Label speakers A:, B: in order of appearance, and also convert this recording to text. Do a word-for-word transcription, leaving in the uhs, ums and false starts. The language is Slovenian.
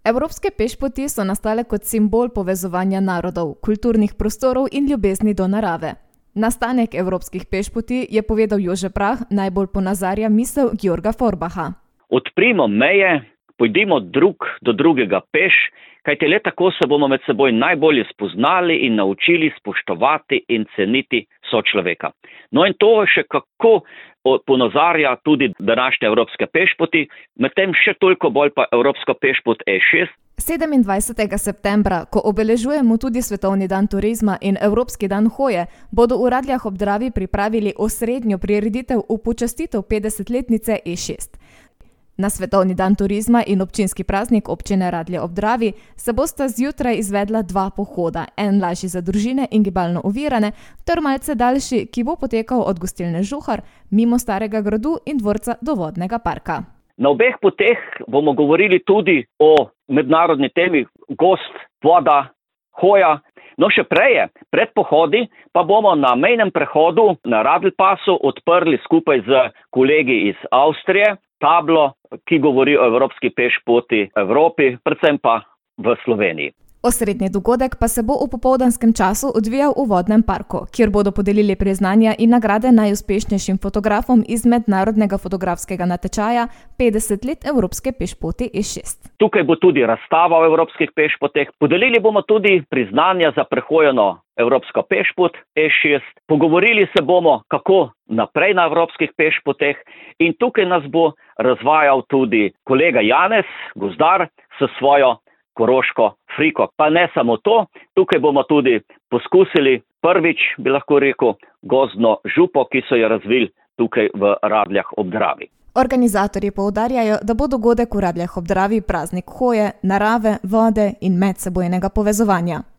A: Evropske pešpoti so nastale kot simbol povezovanja narodov, kulturnih prostorov in ljubezni do narave. Nastanek evropskih pešpoti je povedal Jože Prah, najbolj ponazarja misel Georga Forbacha.
B: Odprimo meje, pojdimo drug do drugega peš, kajti le tako se bomo med seboj najbolje spoznali in naučili spoštovati in ceniti sočloveka. No in to še kako ponazarja tudi današnje evropske pešpoti, medtem še toliko bolj pa evropsko pešpot E šest.
A: sedemindvajsetega septembra, ko obeležujemo tudi Svetovni dan turizma in Evropski dan hoje, bodo v Radljah ob Dravi pripravili osrednjo prireditev v počastitev petdesetletnice E šest. Na Svetovni dan turizma in občinski praznik občine Radlje ob Dravi se bosta zjutraj izvedla dva pohoda, en lažji za družine in gibalno ovirane, ter malce daljši, ki bo potekal od gostilne Žuhar mimo Starega gradu in dvorca do vodnega parka.
B: Na obeh poteh bomo govorili tudi o mednarodni temi gost, voda, hoja. No še prej, pred pohodi, pa bomo na mejnem prehodu na Radlpasu odprli skupaj z kolegi iz Avstrije tablo, ki govori o evropski pešpoti v Evropi, predvsem pa v Sloveniji.
A: Osrednji dogodek pa se bo v popoldanskem času odvijal v vodnem parku, kjer bodo podelili priznanja in nagrade najuspešnejšim fotografom iz mednarodnega fotografskega natečaja petdeset let evropske pešpoti E šest.
B: Tukaj bo tudi razstava o evropskih pešpoteh. Podelili bomo tudi priznanja za prehojeno evropsko pešpot E šest. Pogovorili se bomo, kako naprej na evropskih pešpoteh, in tukaj nas bo razvajal tudi kolega Janez, gozdar, s svojo koroško friko. Pa ne samo to, tukaj bomo tudi poskusili prvič, bi lahko rekel, gozdno župo, ki so jo razvili tukaj v Radljah ob Dravi.
A: Organizatorji poudarjajo, da bo dogodek v Radljah ob Dravi praznik hoje, narave, vode in medsebojnega povezovanja.